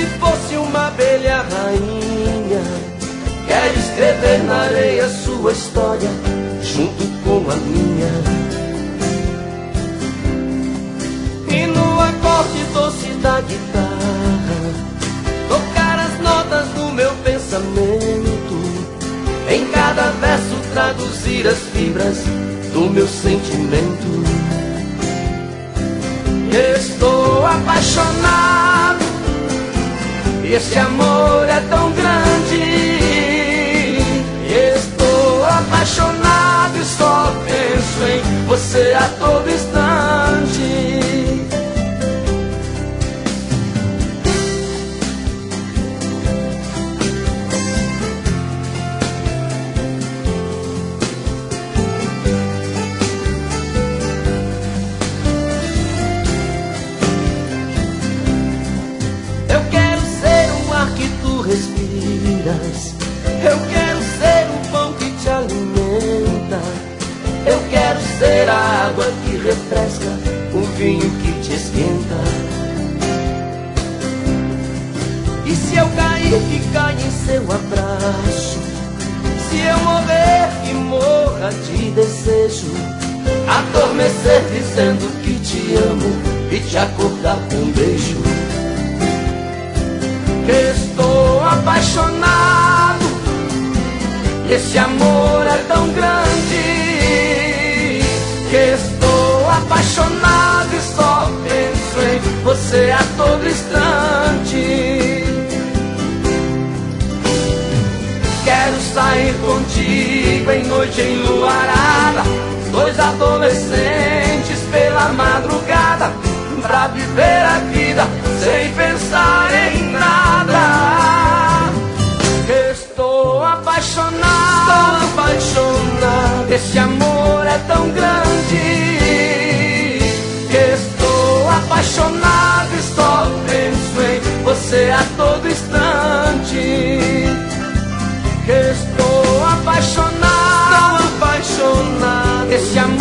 fosse uma abelha rainha, quero escrever na areia sua história junto com a minha. E no acorde doce da guitarra tocar as notas do meu pensamento, em cada verso traduzir as fibras do meu sentimento. Estou apaixonado e esse amor é tão grande. Estou apaixonado e só penso em você a todo instante. Respiras. Eu quero ser o pão que te alimenta. Eu quero ser a água que refresca, o vinho que te esquenta. E se eu cair, que caia em seu abraço. Se eu morrer, que morra de desejo. Adormecer dizendo que te amo e te acordar com um beijo. Estou apaixonado e esse amor é tão grande. Que estou apaixonado e só penso em você a todo instante. Quero sair contigo em noite enluarada, dois adolescentes pela madrugada, pra viver a vida sem pensar em nada. Estou apaixonado, esse amor é tão grande. Estou apaixonado e só penso em você a todo instante. Estou apaixonado, esse amor